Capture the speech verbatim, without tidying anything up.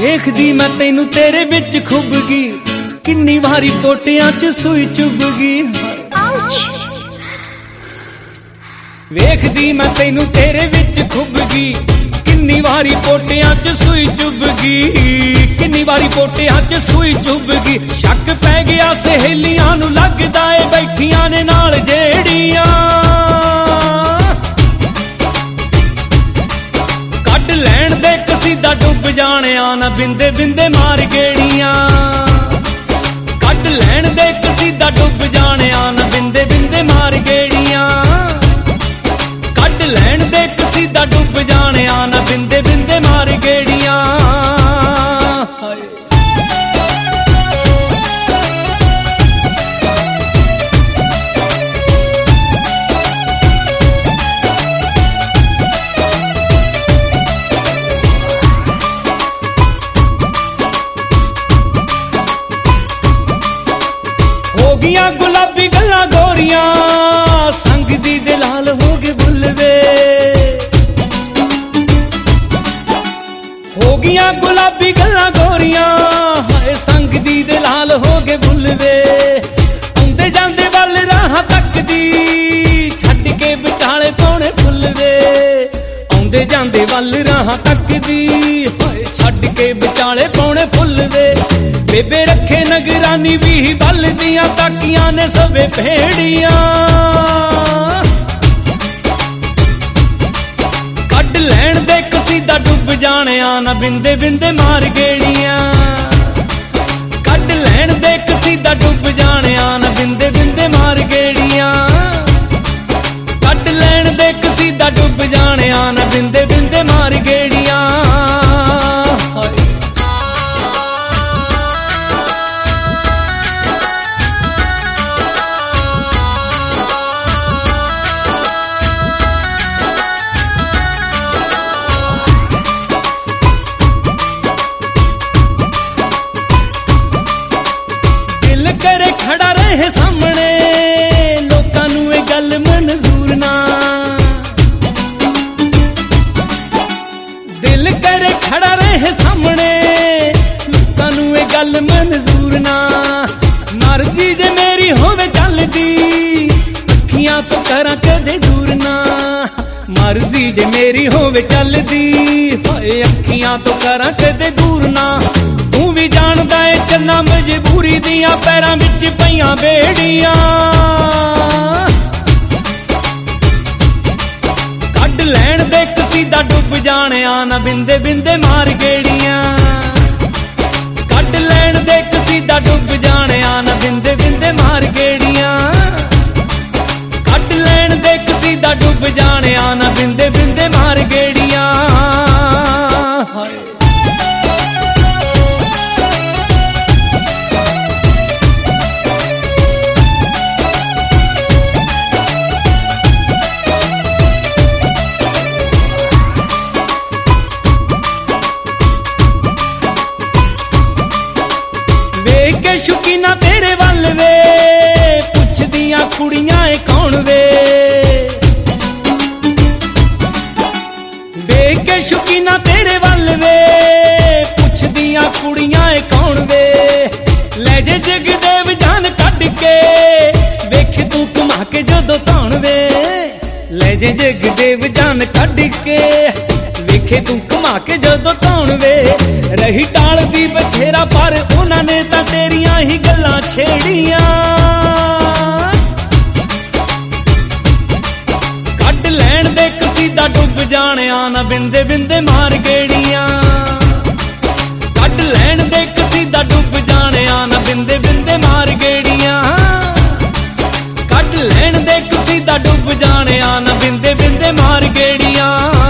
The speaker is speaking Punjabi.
ਵੇਖਦੀ ਮੈਂ ਤੈਨੂੰ ਤੇਰੇ ਵਿੱਚ ਖੁੱਭ ਗਈ, ਕਿੰਨੀ ਵਾਰੀ ਪੋਟਿਆਂ 'ਚ ਸੂਈ ਚੁੱਭ ਗਈ। ਵੇਖਦੀ ਮੈਂ ਤੈਨੂੰ ਤੇਰੇ ਵਿੱਚ ਖੁੱਭ ਗਈ, ਕਿੰਨੀ ਵਾਰੀ ਪੋਟਿਆਂ 'ਚ ਸੂਈ ਚੁੱਭ ਗਈ, ਕਿੰਨੀ ਵਾਰੀ ਪੋਟਿਆਂ 'ਚ ਸੂਈ ਚੁੱਭ ਗਈ। ਸ਼ੱਕ ਪੈ ਗਿਆ ਸਹੇਲੀਆਂ ਨੂੰ, ਲੱਗਦਾ ਏ ਬੈਠੀਆਂ ਨੇ ਨਾਲ ਜਿਹੜੀਆਂ। ਕੱਢ ਲੈਣ ਦੇ ਕਸੀਦਾ ਡੁੱਬ ਜਾਣਿਆ ਨਾ ਬਿੰਦੇ ਬਿੰਦੇ ਮਾਰ ਗੇੜੀਆਂ। ਕੱਢ ਲੈਣ ਦੇ ਕਸੀਦਾ ਡੁੱਬ ਜਾਣਿਆ ਨਾ ਬਿੰਦੇ ਬਿੰਦੇ ਮਾਰ ਗੇੜੀਆਂ। ਕੱਢ ਲੈਣ ਦੇ ਕਸੀਦਾ ਡੁੱਬ ਜਾਣਿਆ ਨਾ ਬਿੰਦੇ ਬਿੰਦੇ ਮਾਰ ਗੇੜੀਆਂ। ਹੋ ਗਈਆਂ ਗੁਲਾਬੀ ਗੱਲਾਂ ਗੋਰੀਆਂ, ਸੰਗ ਦੀ ਦੇ ਲਾਲ ਹੋ ਗਏ ਬੁੱਲ ਵੇ। ਹੋ ਗਈਆਂ ਗੁਲਾਬੀ ਗੱਲਾਂ ਗੋਰੀਆਂ, ਹਾਏ ਸੰਗ ਦੀ ਦੇ ਲਾਲ ਹੋ ਗਏ ਬੁੱਲ ਵੇ। ਆਉਂਦੇ ਜਾਂਦੇ ਵੱਲ ਰਾਹਾਂ ਤੱਕਦੀ, ਛੱਡ ਕੇ ਵਿਚਾਲੇ ਪਾਉਣੇ ਫੁੱਲ ਵੇ। ਆਉਂਦੇ ਜਾਂਦੇ ਵੱਲ ਰਾਹਾਂ ਤੱਕਦੀ, ਹਾਏ ਛੱਡ ਕੇ ਵਿਚਾਲੇ ਪਾਉਣੇ ਫੁੱਲ ਵੇ। ਬੇਬੇ ਰੱਖੇ ਨਗਰਾਨੀ ਵੀ ਬਲਦੀਆਂ, ਤਾਕੀਆਂ ਨੇ ਸਵੇ ਭੇੜੀਆਂ। ਕੱਢ ਲੈਣ ਦੇ ਕਸੀਦਾ ਡੁੱਬ ਜਾਣਿਆ ਨਾ ਬਿੰਦੇ ਬਿੰਦੇ ਮਾਰ ਗੇੜੀਆਂ। ਕੱਢ ਲੈਣ ਦੇ ਕਸੀਦਾ ਡੁੱਬ ਜਾਣਿਆ ਨਾ ਬਿੰਦੇ ਬਿੰਦੇ ਮਾਰ ਗੇੜੀਆਂ। ਕੱਢ ਲੈਣ ਦੇ ਕਸੀਦਾ ਡੁੱਬ ਜਾਣਿਆ ਨਾ ਬਿੰਦੇ ਬਿੰਦੇ ਮਾਰ ਗੇੜੀਆਂ। ਕਰੇ ਖੜਾ ਰਹੇ ਸਾਹਮਣੇ, ਲੋਕਾਂ ਨੂੰ ਇਹ ਗੱਲ ਮਨਜ਼ੂਰ ਨਾ। ਦਿਲ ਕਰੇ ਖੜਾ ਰਹੇ ਸਾਹਮਣੇ, ਲੋਕਾਂ ਨੂੰ ਇਹ ਗੱਲ ਮਨਜ਼ੂਰ ਨਾ। ਮਰਜ਼ੀ ਜੇ ਮੇਰੀ ਹੋਵੇ ਚੱਲਦੀ, ਅੱਖੀਆਂ ਤੋਂ ਕਰਾਂ ਕਦੇ ਦੂਰ ਨਾ। ਮਰਜ਼ੀ ਜੇ ਮੇਰੀ ਹੋਵੇ ਚੱਲਦੀ, ਹਾਏ ਅੱਖੀਆਂ ਤੋਂ ਕਰਾਂ ਕਦੇ ਦੂਰ ਨਾ। ਤੂੰ ਵੀ ਜਾਣਦਾ ਏ ਚੰਨਾ ਮਜਬੂਰੀ ਦੀਆਂ, ਪੈਰਾਂ ਵਿੱਚ ਪਈਆਂ ਬੇੜੀਆਂ। ਕੱਢ ਲੈਣ ਦੇ ਕਸੀਦਾ ਡੁੱਬ ਜਾਣਿਆ ਨਾ ਬਿੰਦੇ ਬਿੰਦੇ ਮਾਰ ਗੇੜੀਆਂ। ਕੱਢ ਲੈਣ ਦੇ ਕਸੀਦਾ ਡੁੱਬ ਜਾਣਿਆ ਨਾ ਬਿੰਦੇ ਬਿੰਦੇ ਮਾਰ ਗੇੜੀਆਂ। ਕੱਢ ਲੈਣ ਦੇ ਕਸੀਦਾ ਡੁੱਬ ਜਾਣਿਆ ਨਾ ਬਿੰਦੇ ਬਿੰਦੇ ਮਾਰ ਗੇੜੀਆਂ। ਵੇਖ ਕੇ ਸ਼ੁਕੀਨਾ ਤੇਰੇ ਵੱਲ ਵੇ, ਪੁੱਛਦੀਆਂ ਕੁੜੀਆਂ ਏ ਕੌਣ ਵੇ। ਵੇਖ ਕੇ ਸ਼ੁਕੀਨਾ ਤੇਰੇ ਵੱਲ ਵੇ, ਪੁੱਛਦੀਆਂ ਕੁੜੀਆਂ ਏ ਕੌਣ ਵੇ। ਲੈ ਜੇ ਜਗਦੇਵ ਜਾਨ ਕੱਢ ਕੇ, ਵੇਖ ਤੂੰ ਘੁਮਾ ਕੇ ਜਦੋਂ ਧੌਣ ਵੇ। ਲੈ ਜੇ ਜਗਦੇਵ ਜਾਨ ਕੱਢ ਕੇ, ਵੇਖੇ ਤੂੰ ਘੁਮਾ ਕੇ ਜਦੋਂ ਧੌਣ ਵੇ। ਰਹੀ ਟਾਲਦੀ ਬਥੇਰਾ ਪਰ ਉਹਨਾਂ ਨੇ ਤਾਂ ਤੇਰੀਆਂ ਹੀ ਗੱਲਾਂ ਛੇੜੀਆਂ। ਕੱਢ ਲੈਣ ਦੇ ਕਸੀਦਾ ਡੁੱਬ ਜਾਣਿਆ ਨਾ ਬਿੰਦੇ ਬਿੰਦੇ ਮਾਰ ਗੇੜੀਆਂ। ਕੱਢ ਲੈਣ ਦੇ ਕਸੀਦਾ ਡੁੱਬ ਜਾਣਿਆ ਨਾ ਬਿੰਦੇ ਬਿੰਦੇ ਮਾਰ ਗੇੜੀਆਂ। ਕੱਢ ਲੈਣ ਦੇ ਕਸੀਦਾ ਡੁੱਬ ਜਾਣਿਆ ਨਾ ਬਿੰਦੇ ਬਿੰਦੇ ਮਾਰ ਗੇੜੀਆਂ।